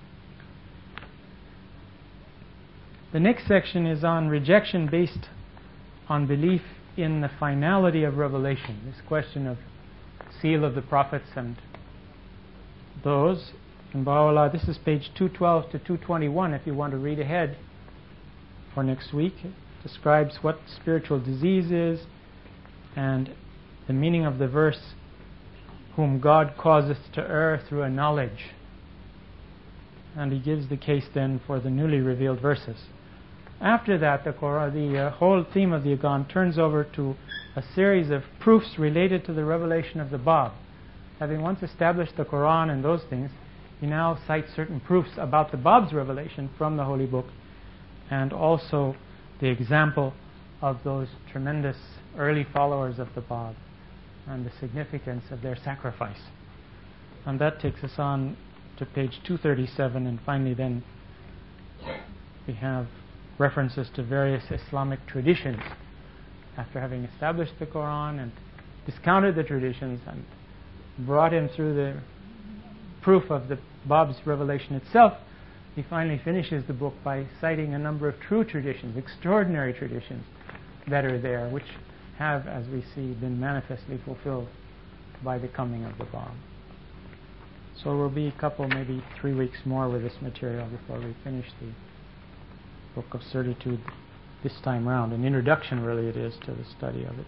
The next section is on rejection based on belief in the finality of revelation. This question of seal of the prophets and those. In Baha'u'llah, this is page 212 to 221 if you want to read ahead for next week. It describes what spiritual disease is and the meaning of the verse, whom God causeth to err through a knowledge. And he gives the case then for the newly revealed verses. After that, the whole theme of the Agan turns over to a series of proofs related to the revelation of the Bab. Having once established the Quran and those things, he now cites certain proofs about the Bab's revelation from the Holy Book, and also the example of those tremendous early followers of the Bab and the significance of their sacrifice. And that takes us on to page 237, and finally then we have references to various Islamic traditions. After having established the Quran and discounted the traditions and brought him through the proof of the Bob's revelation itself, he finally finishes the book by citing a number of true traditions, extraordinary traditions that are there, which have, as we see, been manifestly fulfilled by the coming of the Bob. So it will be a couple, maybe 3 weeks more with this material before we finish the Book of Certitude this time round. An introduction, really, it is to the study of it.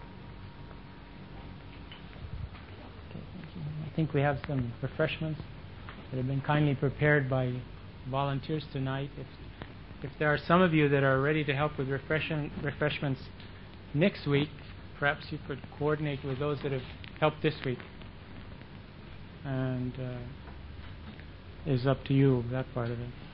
Okay, thank you. I think we have some refreshments that have been kindly prepared by volunteers tonight. If there are some of you that are ready to help with refreshments next week, perhaps you could coordinate with those that have helped this week. And is up to you, that part of it.